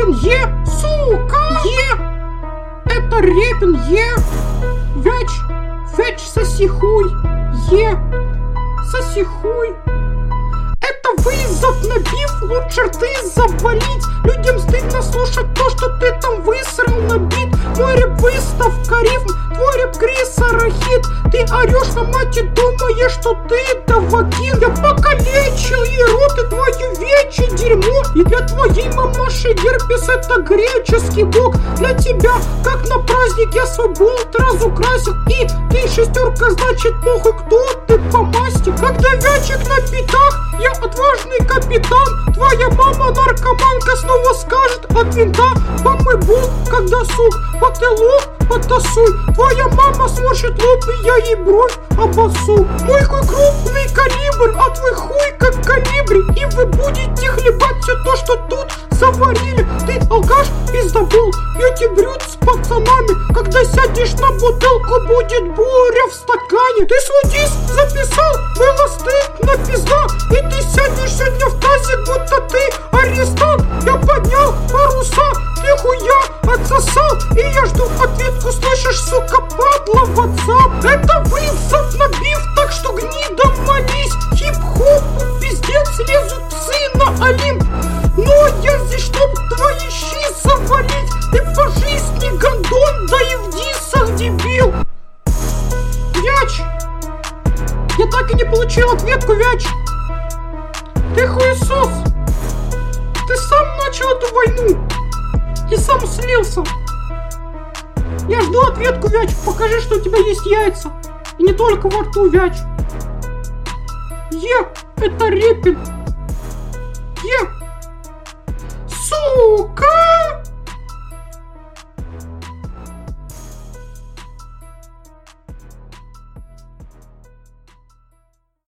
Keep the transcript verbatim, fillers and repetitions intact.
Репин, е, сука, е. Это Репин, е. Вяч, вяч, соси хуй, е. Соси хуй. Это вызов на биф, лучше рты завалить. Людям стыдно слушать то, что ты там высрал на бит. Мой рэп выставка рифм, твой рэп Криса Рахит. Ты орешь на мать и думаешь, что ты давакин. Я покалечил и рот, и твою вече дерьмо. И для твоей мамаши герпес это греческий бог. Для тебя, как на праздник, я свой болт разукрасил. И ты шестерка, значит похуй, кто ты по масти. Когда вячик на битах, я отважный капитан. Твоя мама наркоманка снова скажет от винта. Помой болт, когда сук, потылок потасуй. Твоя мама сморщит лоб, и я ей бровь обоссу. Мой хуй крупный калибр, а твой хуй как калибри. И вы будете хлебать все то, что тут заварили. Ты алкаш, пиздобол, пьете брют с пацанами. Когда сядешь на бутылку, будет буря в стакане. Ты свой диск записал, было стыдно пизда. И ты сядешь сегодня в тазик, будто ты арестант. Я поднял паруса, ты хуя отсосал. И я жду ответку, слышишь, сука, падла в WhatsApp. Это вызов на биф, так что гнида молись. Хип-хоп, пиздец, лезут псы на Олимп. Но я здесь, чтоб твои щи завалить. Ты по жизни гондон, да и в дисах дебил. Вяч, я так и не получил ответку, Вяч. Ты хуесос. Ты сам начал эту войну и сам слился. Я жду ответку, Вяч. Покажи, что у тебя есть яйца. И не только во рту, Вяч. Е, это Репин. Е.